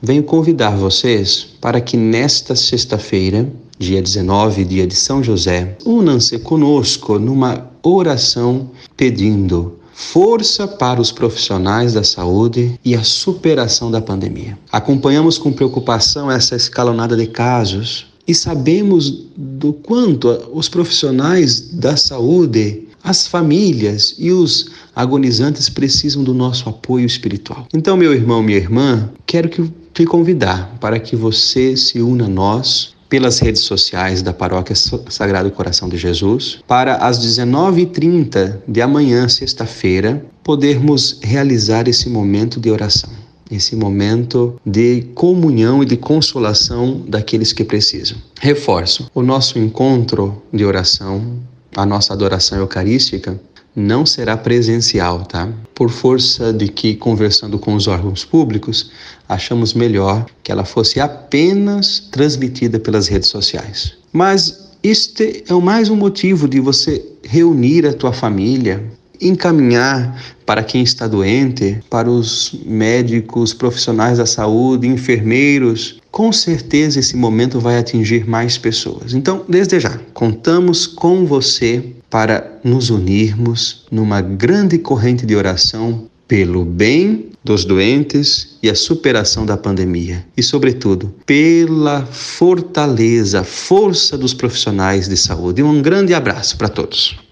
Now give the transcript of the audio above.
venho convidar vocês para que nesta sexta-feira, dia 19, dia de São José, unam-se conosco numa oração pedindo força para os profissionais da saúde e a superação da pandemia. Acompanhamos com preocupação essa escalonada de casos e sabemos do quanto os profissionais da saúde, as famílias e os agonizantes precisam do nosso apoio espiritual. Então, meu irmão, minha irmã, quero te convidar para que você se una a nós pelas redes sociais da Paróquia Sagrado Coração de Jesus, para às 19h30 de amanhã, sexta-feira, podermos realizar esse momento de oração, esse momento de comunhão e de consolação daqueles que precisam. Reforço, o nosso encontro de oração, a nossa adoração eucarística, não será presencial, tá? Por força de que, conversando com os órgãos públicos, achamos melhor que ela fosse apenas transmitida pelas redes sociais. Mas este é mais um motivo de você reunir a tua família, encaminhar para quem está doente, para os médicos, profissionais da saúde, enfermeiros. Com certeza esse momento vai atingir mais pessoas. Então, desde já, contamos com você para nos unirmos numa grande corrente de oração pelo bem dos doentes e a superação da pandemia. E, sobretudo, pela força dos profissionais de saúde. Um grande abraço para todos.